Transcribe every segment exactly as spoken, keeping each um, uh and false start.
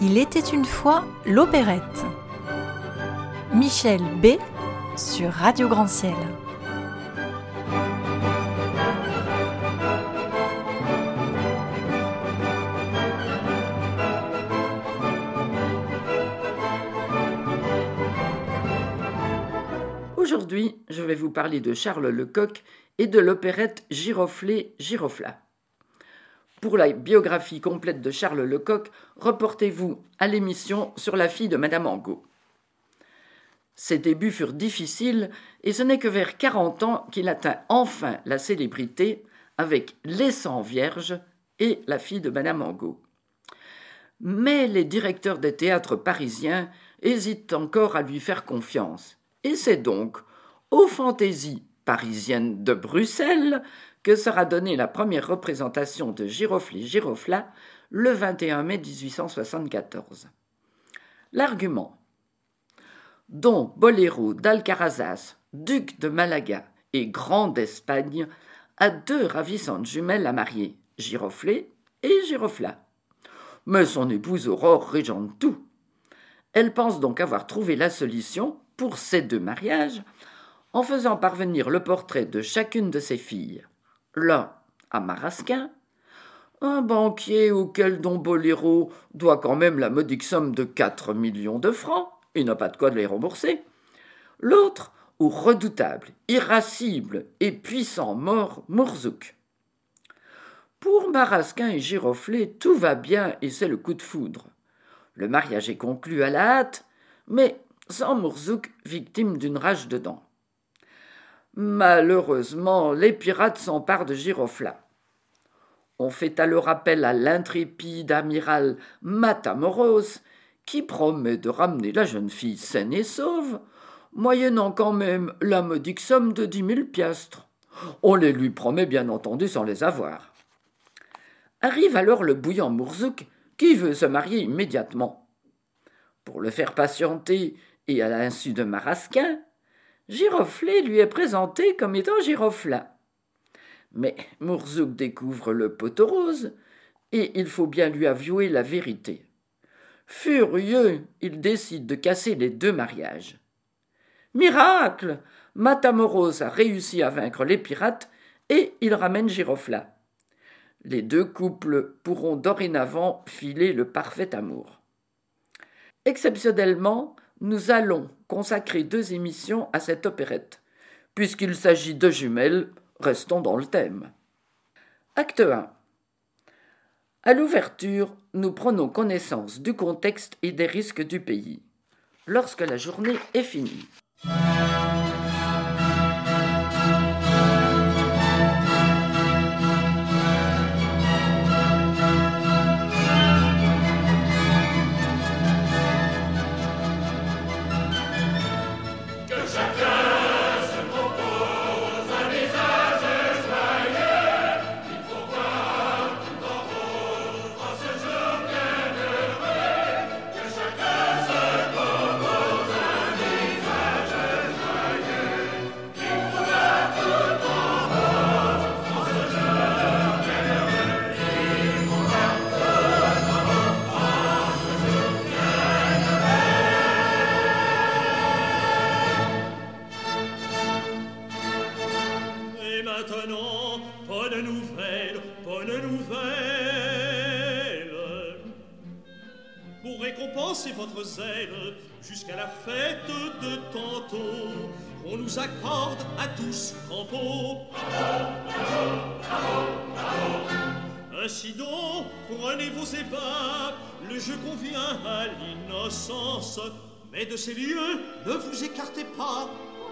Il était une fois l'opérette. Michel B. sur Radio Grand Ciel. Aujourd'hui, je vais vous parler de Charles Lecoq et de l'opérette Giroflée-Girofla. Pour la biographie complète de Charles Lecoq, reportez-vous à l'émission sur la fille de Madame Angot. Ses débuts furent difficiles et ce n'est que vers quarante ans qu'il atteint enfin la célébrité avec Les Cent Vierges et la fille de Madame Angot. Mais les directeurs des théâtres parisiens hésitent encore à lui faire confiance. Et c'est donc aux fantaisies parisiennes de Bruxelles que sera donnée la première représentation de Giroflée-Girofla le vingt et un mai dix-huit cent soixante-quatorze. L'argument. Don Boléro d'Alcarazas, duc de Malaga et grand d'Espagne, a deux ravissantes jumelles à marier, Giroflée et Girofla. Mais son épouse Aurore régente tout. Elle pense donc avoir trouvé la solution pour ces deux mariages en faisant parvenir le portrait de chacune de ses filles. L'un à Marasquin, un banquier auquel Don Boléro doit quand même la modique somme de quatre millions de francs, et n'a pas de quoi de les rembourser. L'autre au redoutable, irascible et puissant mort Mourzouk. Pour Marasquin et Giroflée, tout va bien et c'est le coup de foudre. Le mariage est conclu à la hâte, mais sans Mourzouk, victime d'une rage de dents. Malheureusement, les pirates s'emparent de Girofla. On fait alors appel à l'intrépide amiral Matamoros, qui promet de ramener la jeune fille saine et sauve, moyennant quand même la modique somme de dix mille piastres. On les lui promet bien entendu sans les avoir. Arrive alors le bouillant Mourzouk, qui veut se marier immédiatement. Pour le faire patienter et à l'insu de Marasquin, Giroflée lui est présenté comme étant Girofla. Mais Mourzouk découvre le pot-aux-roses et il faut bien lui avouer la vérité. Furieux, il décide de casser les deux mariages. Miracle! Matamoros a réussi à vaincre les pirates et il ramène Girofla. Les deux couples pourront dorénavant filer le parfait amour. Exceptionnellement, nous allons consacrer deux émissions à cette opérette. Puisqu'il s'agit de jumelles, restons dans le thème. Acte un. À l'ouverture, nous prenons connaissance du contexte et des risques du pays. Lorsque la journée est finie. Votre zèle jusqu'à la fête de tantôt, on nous accorde à tous crampons. Ainsi donc, prenez vos ébats, le jeu convient à l'innocence, mais de ces lieux ne vous écartez pas.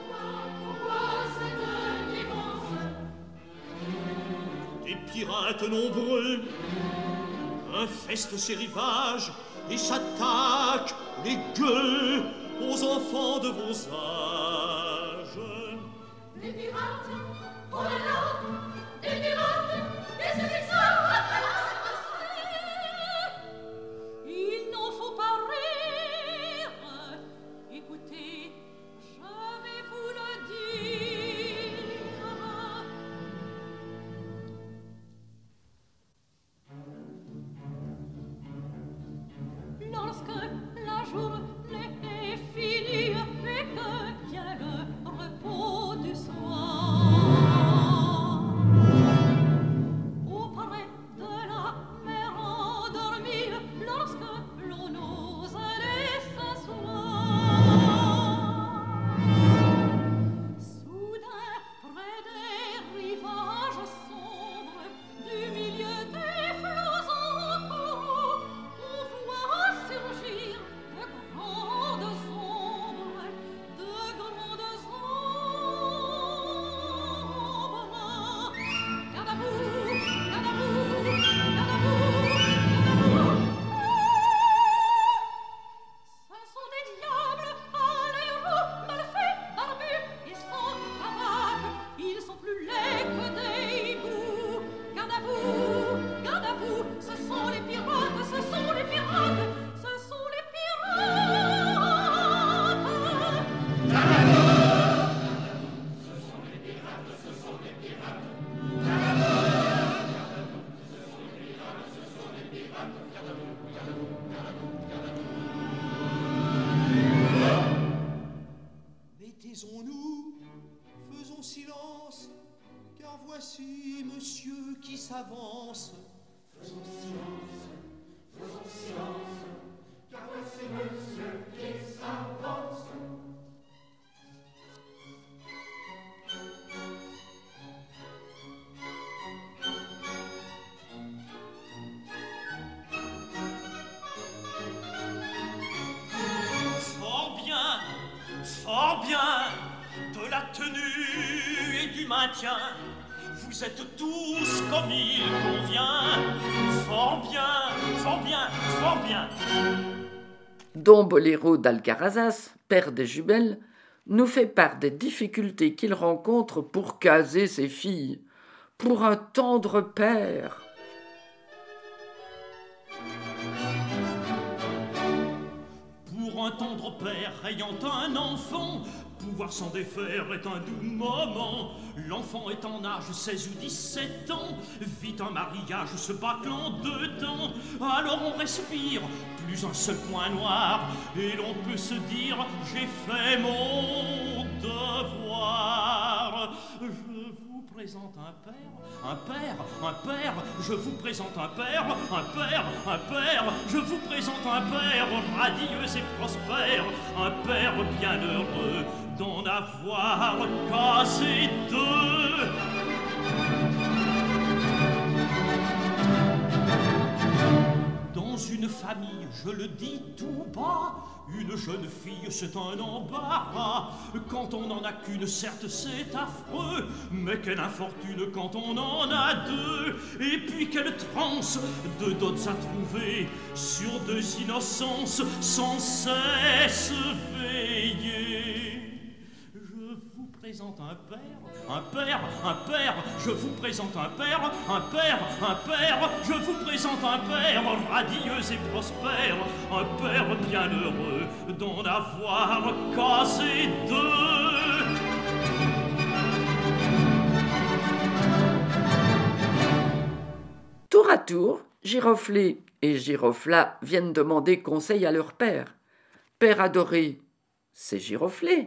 Des pirates nombreux infestent ces rivages et s'attaquent les gueux aux enfants de vos âges. Des pirates, oh là là, des pirates, et c'est ça. Il n'en faut pas rire. Écoutez, je vais vous le dire. Non, faisons silence, car voici monsieur qui s'avance. Faisons silence, faisons silence, car voici monsieur qui s'avance. Fort bien, fort bien, de la tenue et du maintien. Vous êtes tous comme il convient. Fort bien, fort bien, fort bien. Don Bolero d'Alcarazas, père des jumelles, nous fait part des difficultés qu'il rencontre pour caser ses filles, pour un tendre père. Pour un tendre père ayant un enfant, pouvoir s'en défaire est un doux moment. L'enfant est en âge seize ou dix-sept ans, vit un mariage se bâclant dedans. Alors on respire, plus un seul point noir, et l'on peut se dire j'ai fait mon devoir. Je vous présente un père, un père, un père, je vous présente un père, un père, un père, je vous présente un père radieux et prospère, un père bienheureux d'en avoir casé deux. Dans une famille, je le dis tout bas, une jeune fille, c'est un embarras. Quand on n'en a qu'une, certes, c'est affreux, mais quelle infortune quand on en a deux. Et puis quelle transe de dots à trouver sur deux innocences sans cesse veiller. Je vous présente un père, un père, un père, je vous présente un père, un père, un père, je vous présente un père radieux et prospère, un père bienheureux d'en avoir casé deux. Tour à tour, Giroflée et Girofla viennent demander conseil à leur père. Père adoré, c'est Giroflée.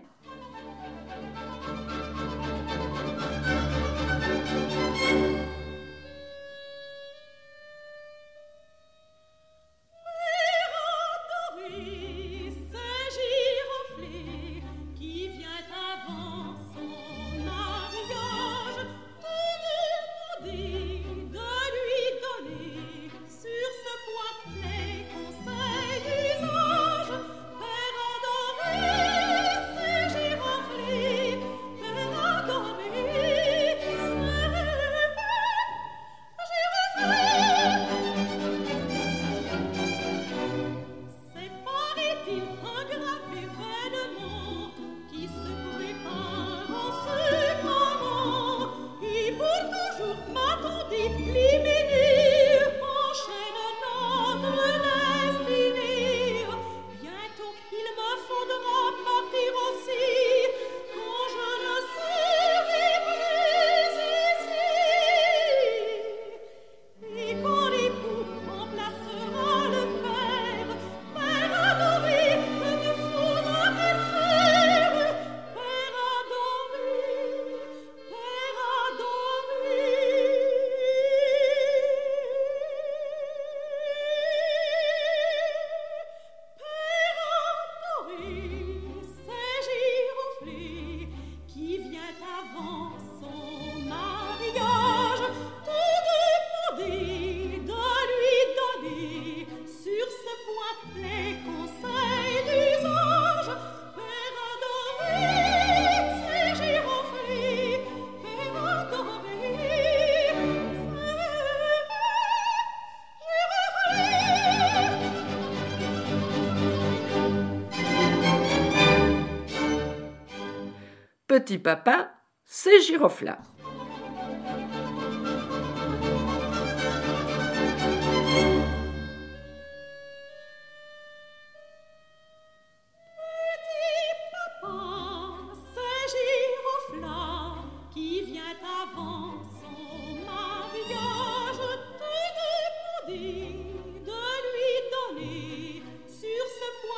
Petit papa, c'est Girofla.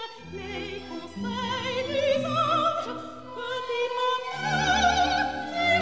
Conseils d'usage, petit papa,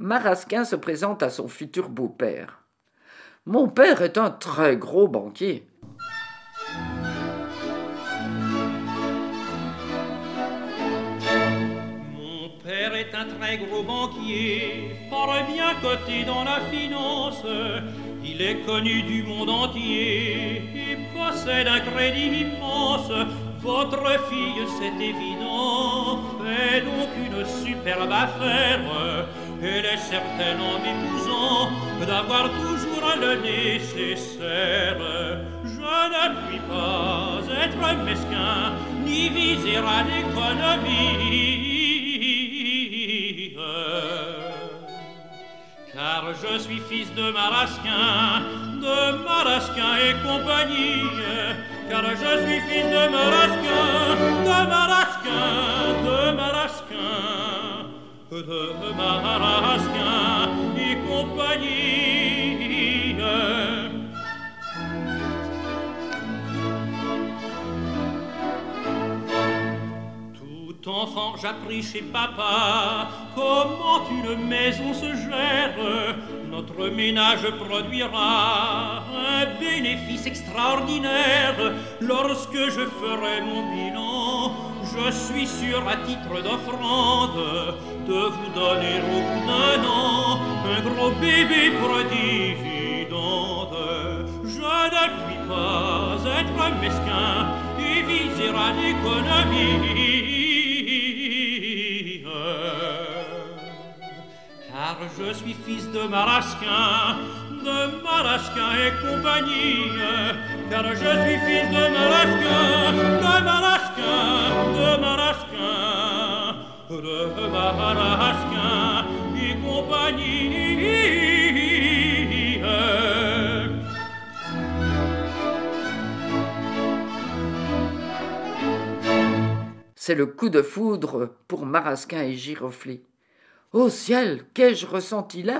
Marasquin se présente à son futur beau-père. « Mon père est un très gros banquier. » Mon père est un très gros banquier, fort bien coté dans la finance. Il est connu du monde entier et possède un crédit immense. Votre fille, c'est évident, fait donc une superbe affaire. Elle est certaine en m'épousant d'avoir toujours le nécessaire. Je ne puis pas être mesquin, ni viser à l'économie. Car je suis fils de Marasquin, de Marasquin et compagnie. Car je suis fils de Marasquin, de Marasquin, de Marasquin, de Marasquin et compagnie. Tout enfant, j'appris chez papa comment une maison se gère. Notre ménage produira un bénéfice extraordinaire. Lorsque je ferai mon bilan, je suis sûr à titre d'offrande de vous donner au bout d'un an un gros bébé pour dividende. Je ne puis pas être mesquin et viser à l'économie. Car je suis fils de Marasquin, de Marasquin et compagnie. Car je suis fils de Marasquin, de Marasquin, de Marasquin, de Marasquin et compagnie. C'est le coup de foudre pour Marasquin et Giroflée. Ô ciel, qu'ai-je ressenti là?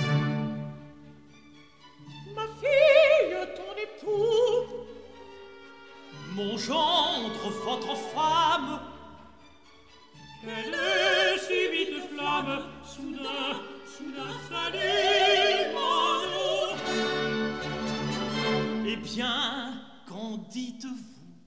Ma fille, ton époux, Mon gendre, votre femme, quelle est si vite flamme, soudain, soudain s'allume en nous. Eh bien, qu'en dites-vous?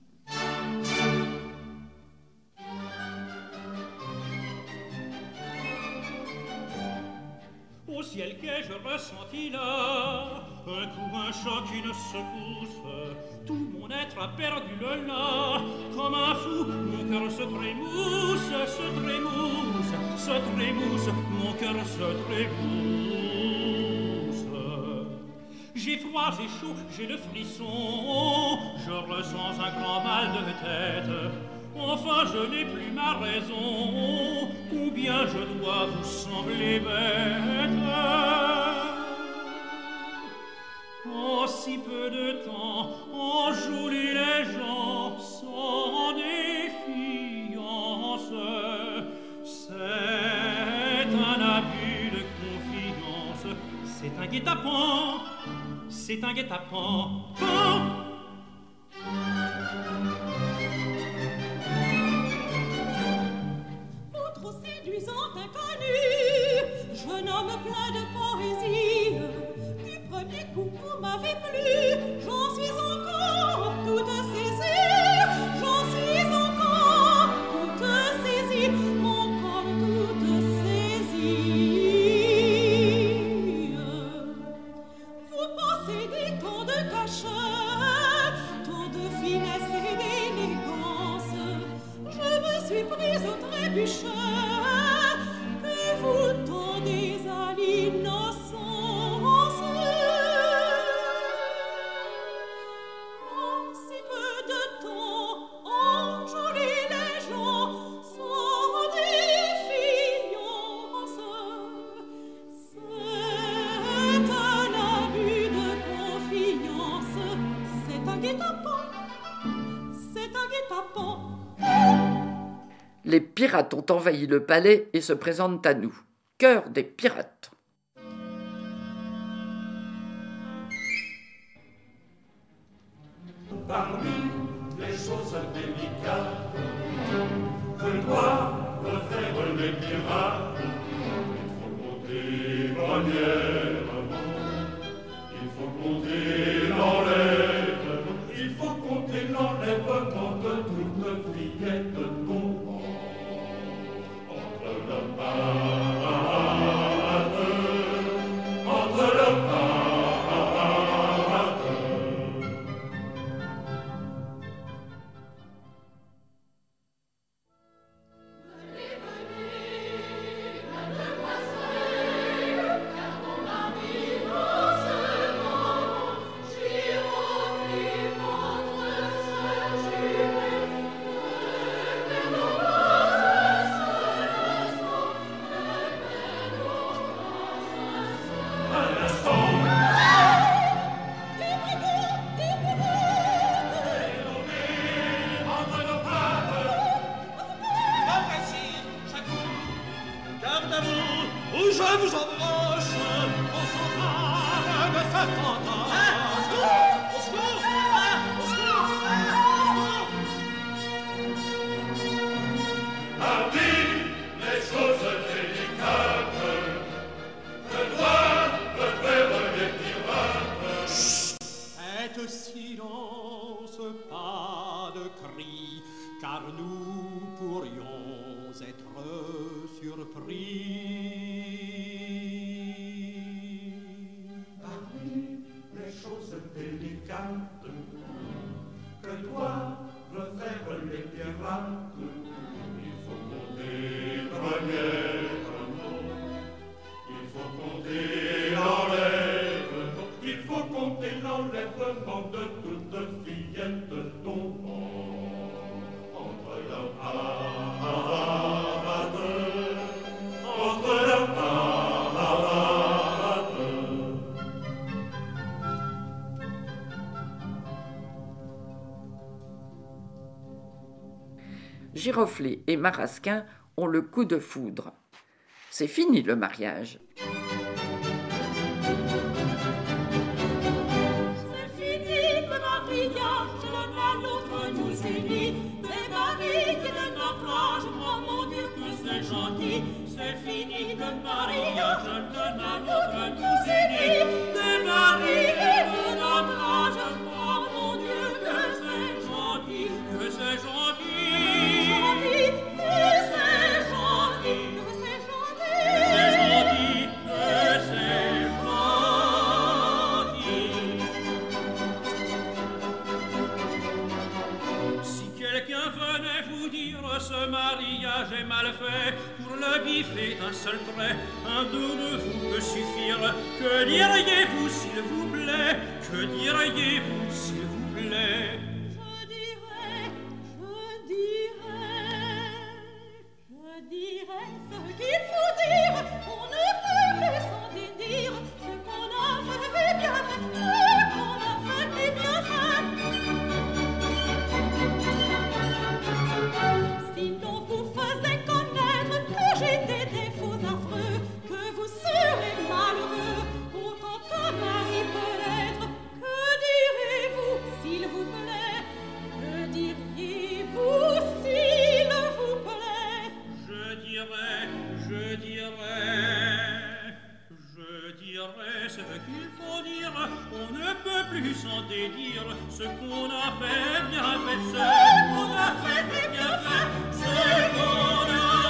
Au ciel, qu'ai-je ressenti là? Un coup, un choc, une secousse. Tout mon être a perdu le là. Comme un fou, mon cœur se trémousse, se trémousse, se trémousse, mon cœur se trémousse. J'ai froid, j'ai chaud, j'ai le frisson. Je ressens un grand mal de tête. Enfin, je n'ai plus ma raison, ou bien je dois vous sembler bête. En si peu de temps, enjouler les gens sans défiance, c'est un abus de confiance, c'est un guet-apens, c'est un guet-apens. Oh! jeune homme plein de poésie, du premier coup vous m'avez plu, j'en suis encore toute saisie, j'en suis encore toute saisie, encore toute saisie. Vous possédez tant de cachets, tant de finesse et d'élégance, je me suis prise au trébuchet. Vous tendez à l'innocence. En si peu de temps, enjouler les gens sans défiance. C'est un abus de confiance. C'est un guet-apens. C'est un guet-apens. Les pirates ont envahi le palais et se présentent à nous. Cœur des pirates. Parmi les choses délicates que doivent faire les pirates, il faut compter où je vous embrasse, on s'empare de ce cantar. Ah, au secours, au secours, ah, au secours, ah, au secours. Parmi les choses délicates que doivent faire les pirates. Faites silence, pas de cris, car nous pourrions être surpris. Parmi les choses délicates que doivent faire les pirates, il faut compter premièrement, il faut compter l'enlèvement, il faut compter l'enlèvement de toute fillette tombant entre la parade, entre la parade. Giroflée et Marasquin ont le coup de foudre. C'est fini le mariage. C'est fini le mariage, l'un à l'autre nous unit. Des barriques et de notre âge, oh mon Dieu que c'est gentil. C'est fini le mariage, l'un à l'autre nous unit. Des barriques et de notre âge, oh mon Dieu que c'est gentil, que c'est gentil. Ce mariage est mal fait, pour le biffer d'un seul trait, un deux de vous peut suffire. Que diriez-vous s'il vous plaît? Que diriez-vous s'il vous plaît? Je dirais, je dirais, je dirais ce qu'il faut dire. On ne peut plus s'en dédire. Ce qu'on a fait est bien fait, ce qu'on a fait est bien fait. Si l'on vous faisait connaître que j'ai des défauts affreux, que vous serez malheureux, autant qu'un mari peut l'être, que direz-vous, s'il vous plaît? Que diriez-vous, s'il vous plaît? Je dirais, je dirais, je dirais ce qu'il faut dire. On ne peut plus s'en dédire. Ce qu'on a fait est bien fait, ce qu'on a fait est bien fait, ce qu'on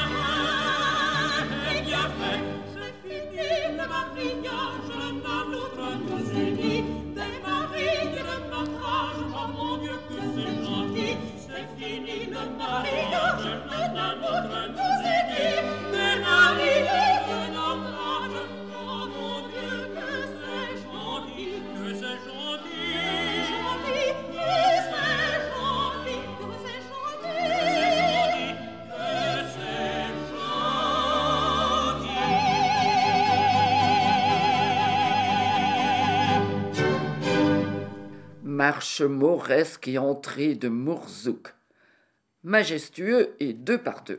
a fait est bien fait. C'est fini le mariage, l'un à l'autre nous unit. Des maris de notre âge, oh mon Dieu que c'est gentil. C'est fini le mariage, l'un à l'autre nous unit. Des maris de notre âge, oh mon Dieu que c'est gentil, Que c'est gentil, c'est gentil, que c'est gentil, que c'est gentil. que c'est gentil. Marche mauresque et entrée de Mourzouk. Majestueux et deux par deux.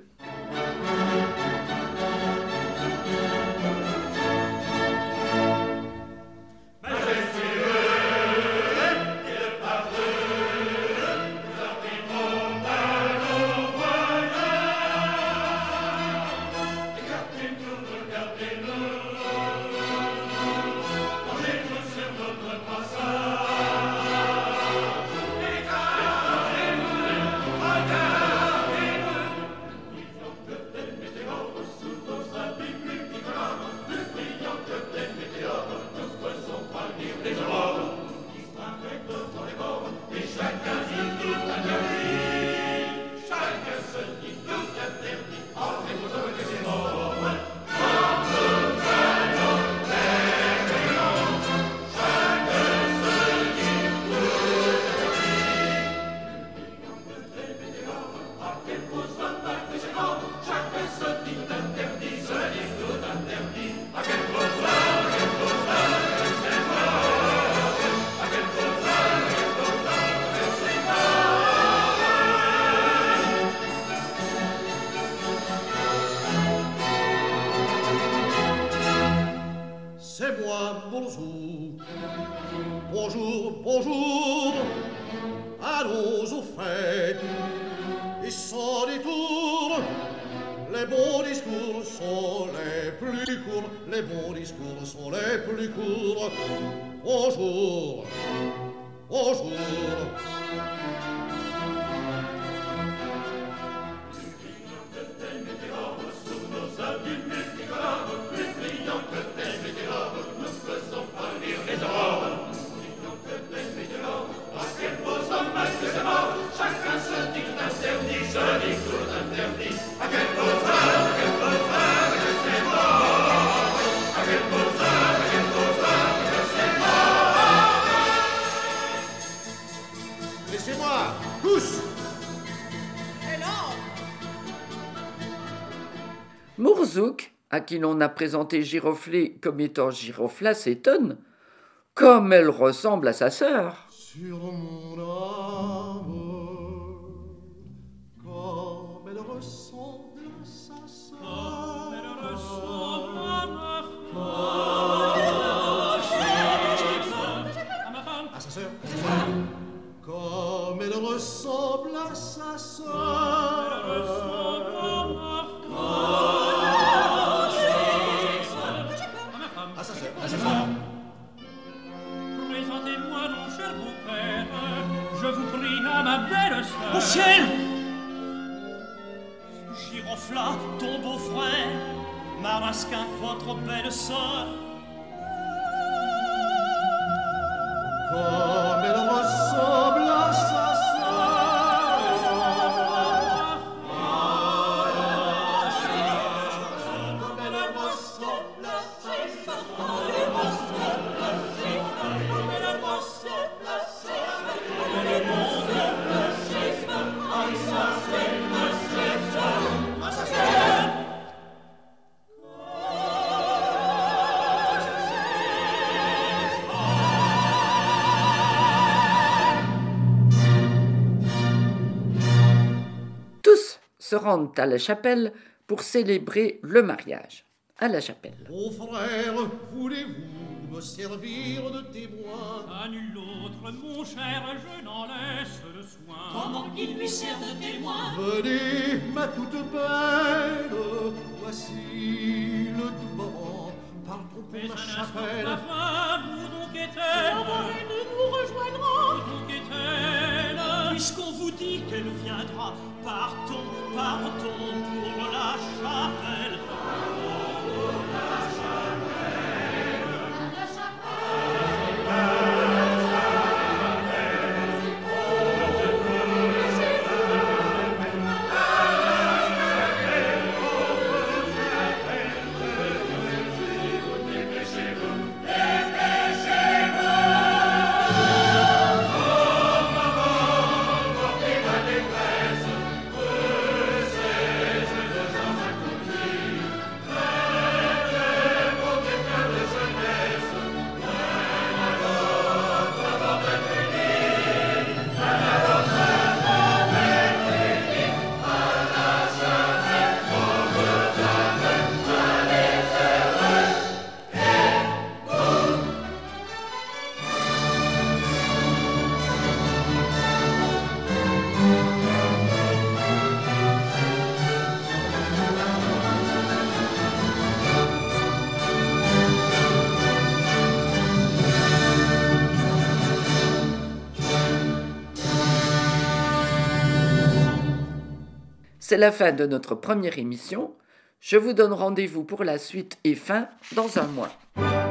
Il faut Bourzouk. Bonjour, bonjour, allons aux fêtes, et sans détour, les bons discours sont les plus courts, les bons discours sont les plus courts. Bonjour, bonjour. Chacun se dit tout interdit, se dit tout interdit. À quel beaux-arts, à quel beaux-arts, que c'est mort. À quel beaux-arts, à quel beaux-arts, que c'est mort. Laissez-moi, tous. Et là, Bourzouk, à qui l'on a présenté Giroflée comme étant Girofla, s'étonne. Comme elle ressemble à sa sœur. Sur mon âme, comme elle ressemble à sa sœur. Elle ressemble à ma femme, à ma femme, À sa sœur, à sa sœur. Comme elle ressemble à sa sœur. elle ressemble à ma femme, À sa sœur, à sa sœur. présentez-moi mon cher beau-père, je vous prie à ma belle sœur. au ciel! Girofla, ton beau-frère, Marasquin, votre belle sœur. Comme elle ressemble à sa sœur. Comme elle ressemble à sa Tous se rendent à la chapelle pour célébrer le mariage. À la chapelle. Mon frère, voulez-vous me servir de témoin? À nul autre, mon cher, je n'en laisse le soin. Comment il lui sert de témoin? Venez, ma toute belle, voici le doux moment. Partons pour Mais la un instant, chapelle. ma femme, où donc est-elle? Nous nous rejoindrons. Où donc est-elle? Puisqu'on vous dit qu'elle viendra, partons, partons pour la chapelle. C'est la fin de notre première émission. Je vous donne rendez-vous pour la suite et fin dans un mois.